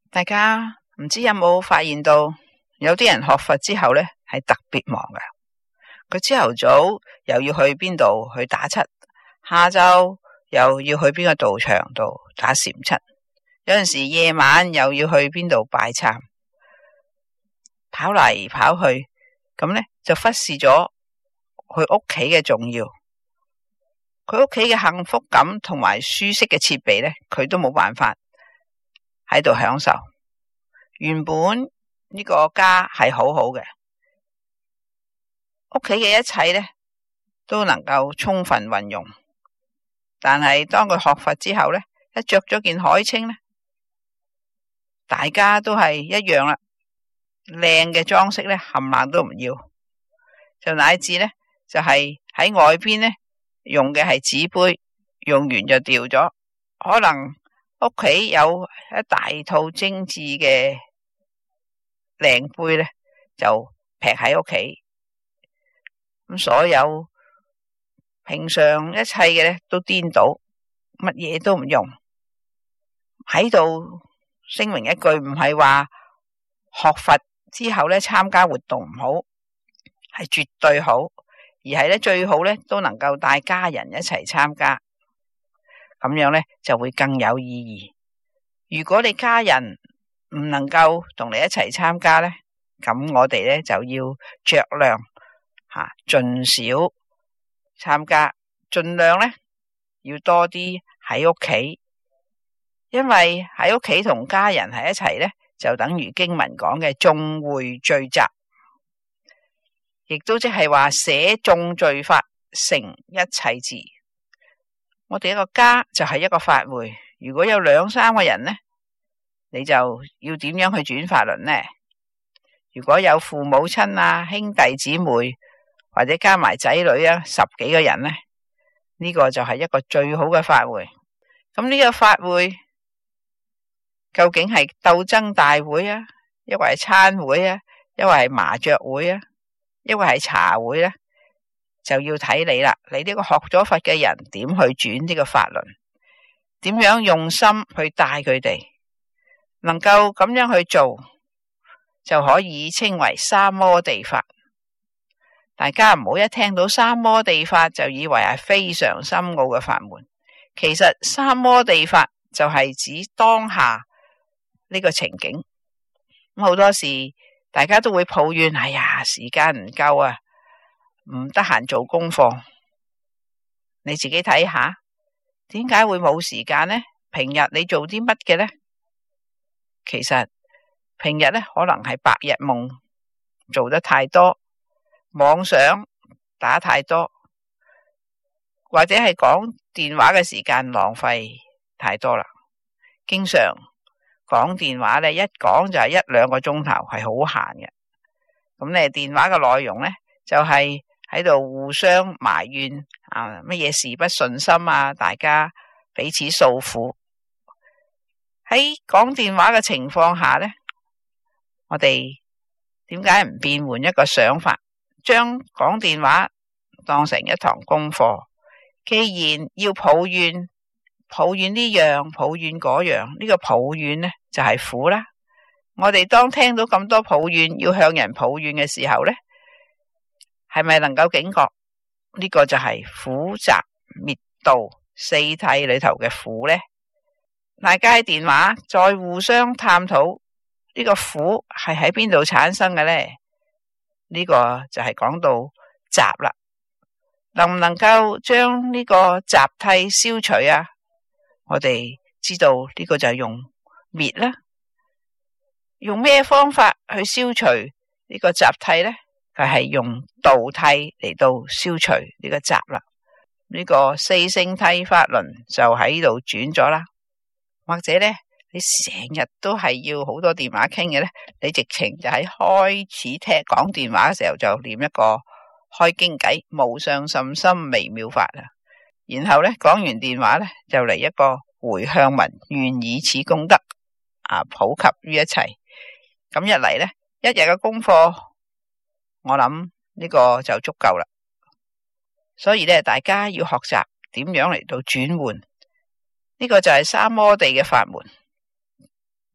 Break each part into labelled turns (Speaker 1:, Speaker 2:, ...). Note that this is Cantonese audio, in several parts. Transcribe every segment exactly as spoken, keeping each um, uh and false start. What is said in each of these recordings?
Speaker 1: 大家唔知有冇發現到，有啲人學佛之後呢係特別忙嘅。佢朝頭早又要去邊度去打七，下晝又要去邊個道場度打禪七，有陣時夜晚又要去邊度拜懺，跑嚟跑去，咁呢就忽視咗佢屋企嘅重要。佢屋企嘅幸福感同埋舒適嘅設備呢，佢都冇辦法喺度享受。原本呢個家係好好嘅，屋企嘅一切呢都能夠充分運用，但係當佢學佛之後呢，一着咗件海青呢，大家都係一樣啦，靚嘅裝飾呢冚唪唥都唔要，就乃至呢就係、是、喺外邊呢用嘅係紙杯，用完就掉咗，可能屋企有一大套精緻嘅靚杯呢，就劈喺屋企，咁所有平常一切嘅呢都顛倒，乜嘢都唔用。喺度聲明一句，唔係話學佛之後呢參加活動唔好，係絕對好，而係呢最好呢都能夠帶家人一齊參加，咁樣呢就會更有意義。如果你家人唔能夠同你一齊參加呢，咁我哋呢就要酌量吓，盡少參加，盡量呢要多啲喺屋企，因為喺屋企同家人喺一齊呢，就等於經文講嘅眾會聚集，亦都即係話捨眾聚法成一切智。我哋一個家就係一個法會，如果有兩三個人呢，你就要點樣去轉法輪呢？如果有父母親啊、兄弟姊妹或者加埋仔女啊，十幾個人呢，呢個就係一個最好嘅法會。咁呢個法會究竟係鬥爭大會啊，抑或係餐會啊，抑或係麻雀會啊，抑或係茶會呢？就要睇你啦。你呢個學咗佛嘅人點去轉呢個法輪，點樣用心去帶佢哋，能夠咁樣去做，就可以稱為三摩地法。大家唔好一聽到三摩地法就以為係非常深奧嘅法門，其實三摩地法就係指當下呢個情景。咁好多時大家都會抱怨，哎呀，時間唔夠啊，唔得閒做功課。你自己睇下，點解會冇時間呢？平日你做啲乜嘅呢？其實平日呢，可能係白日夢做得太多，妄想打太多，或者係講電話嘅時間浪費太多啦。經常講電話呢，一講就係一兩個鐘頭，係好閒嘅。咁呢電話嘅內容呢，就係喺度互相埋怨啊，乜嘢事不順心啊，大家彼此訴苦。喺講電話嘅情況下呢，我哋點解唔變換一個想法，將講電話當成一堂功課？既然要抱怨，抱怨呢樣，抱怨嗰樣，呢個抱怨呢就係苦啦。我哋當聽到咁多抱怨，要向人抱怨嘅時候呢，係咪能夠警覺？呢個就係苦集滅道四諦裏頭嘅苦呢？大家喺電話再互相探討呢個苦係喺邊度產生嘅呢？呢個就係講到集啦，能唔能夠將呢個集諦消除啊？我哋知道呢個就係用滅啦，用咩方法去消除呢個集諦呢？佢係用道諦嚟到消除呢個集啦。呢個四聖諦法輪就喺度轉咗啦。或者呢，你成日都係要好多電話傾嘅呢，你直情就喺開始聽講電話嘅時候就念一個開經偈無上甚深微妙法啊。然後呢，講完電話呢，就嚟一個回向文，願以此功德啊普及於一切。咁一嚟呢，一日嘅功課，我諗呢個就足夠啦。所以呢，大家要學習點樣嚟到轉換。呢個就係三摩地嘅法門。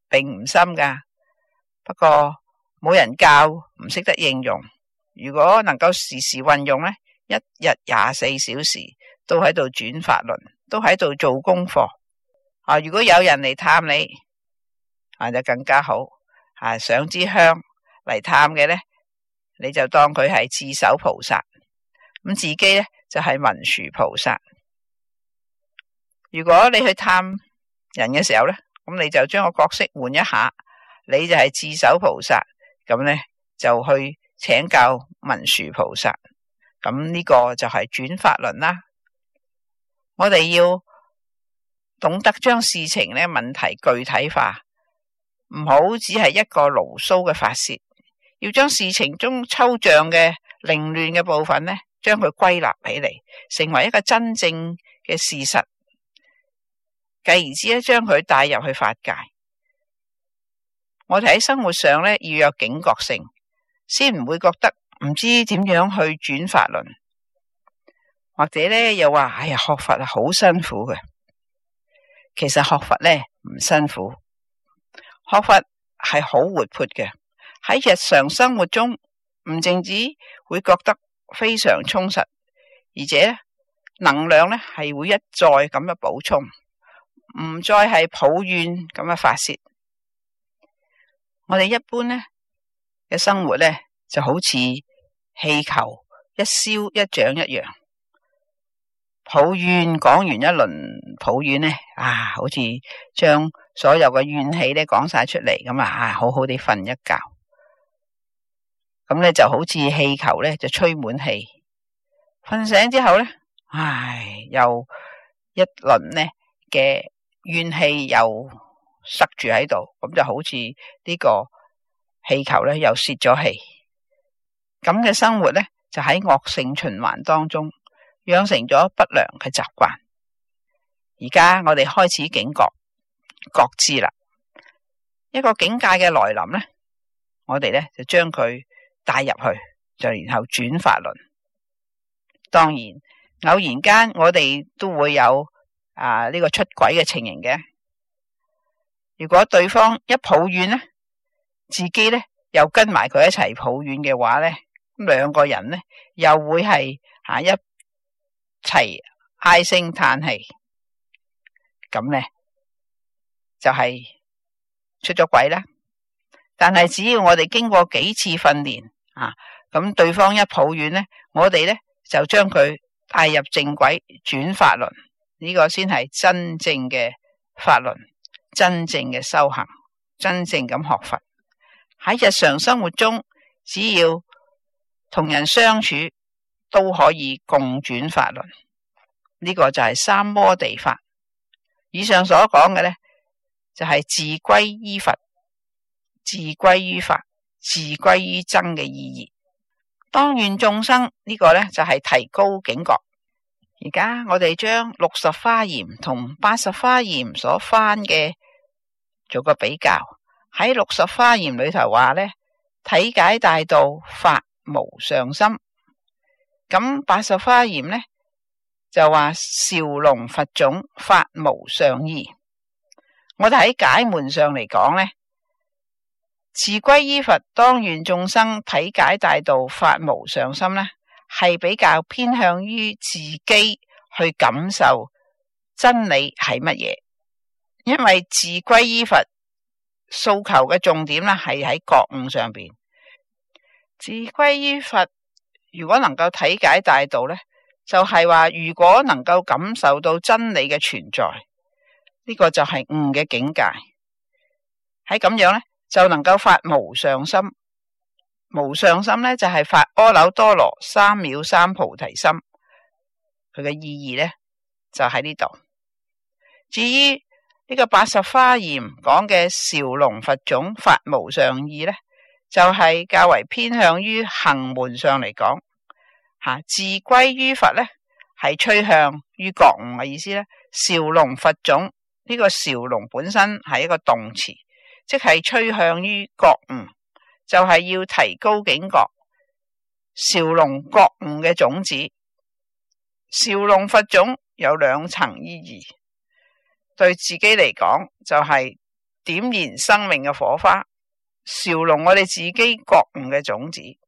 Speaker 1: 並唔深噶，不過冇人教，唔識得應用。如果能夠時時運用呢，一日廿四小時都喺度轉法輪，都喺度做功課。啊，如果有人嚟探你，啊就更加好。啊，上支香嚟探嘅呢，你就當佢係智首菩薩，咁自己呢，就係文殊菩薩。如果你去探人嘅時候呢，咁你就將個角色換一下，你就係智首菩薩，咁呢，就去請教文殊菩薩。咁呢個就係轉法輪啦。我哋要懂得將事情呢問題具體化，唔好只係一個牢騷嘅發洩，要將事情中抽象嘅凌亂嘅部分呢，將佢歸納起嚟，成為一個真正嘅事實，繼而之咧將佢帶入去法界。我哋喺生活上呢，要有警覺性，先唔會覺得唔知點樣去轉法輪，或者呢又話哎呀學佛好辛苦嘅。其實學佛呢唔辛苦，學佛係好活潑嘅，喺日常生活中唔淨止會覺得非常充實，而且能量呢係會一再咁樣補充，唔再係抱怨咁樣發洩。我哋一般呢嘅生活呢就好似氣球一燒一漲一樣，抱怨講完一輪抱怨呢，啊，好似將所有嘅怨氣呢講晒出嚟咁啊，好好地瞓一覺。咁呢就好似氣球呢就吹滿氣，瞓醒之後呢，唉，又一輪呢嘅怨氣又塞住喺度，咁就好似呢個氣球呢又泄咗氣。咁嘅生活呢就喺惡性循環當中養成咗不良嘅習慣。而家我哋開始警覺覺知啦，一個境界嘅來臨呢，我哋呢就將佢帶入去，就然後轉法輪。當然偶然間我哋都會有啊呢個出軌嘅情形嘅。如果對方一抱怨呢，自己呢又跟埋佢一齊抱怨嘅話呢，兩個人呢又會係啊一齊唉聲嘆氣，咁呢就係出咗軌啦。但係只要我哋經過幾次訓練啊，咁對方一抱怨呢，我哋呢就將佢帶入正軌，轉法輪，呢個先係真正嘅法輪，真正嘅修行，真正咁學佛。喺日常生活中，只要同人相處都可以共轉法輪，呢個就係三摩地法。以上所講嘅呢，就係自歸依佛、自歸於法、自歸於僧嘅意義。當願眾生呢個呢，就係提高警覺。而家我哋將六十華嚴同八十華嚴所翻嘅做個比較。喺六十華嚴裏頭話呢，體解大道，法無上心。咁八十華嚴呢就話紹隆佛種，法無上義。我哋喺解門上嚟講呢，自歸依佛，當願眾生，體解大道，法無上心呢，係比較偏向於自己去感受真理係乜嘢。因為自歸依佛訴求嘅重點呢係喺覺悟上邊。自歸依佛如果能夠體解大道呢，就係話如果能夠感受到真理嘅存在，呢個就係悟嘅境界。喺咁樣呢，就能夠發無上心。無上心呢，就係發阿耨多羅三藐三菩提心。佢嘅意義呢，就喺呢度。至於呢個八十華嚴講嘅紹隆佛種，法無上義呢，就係、是、較為偏向於行門上嚟講。吓，自歸於佛呢，係趨向於覺悟嘅意思呢。紹隆佛種，呢、這個紹隆本身係一個動詞，即係趨向於覺悟，就係、是、要提高警覺，紹隆覺悟嘅種子。紹隆佛種有兩層意義，對自己嚟講就係點燃生命嘅火花，燒濃我哋自己覺悟嘅種子。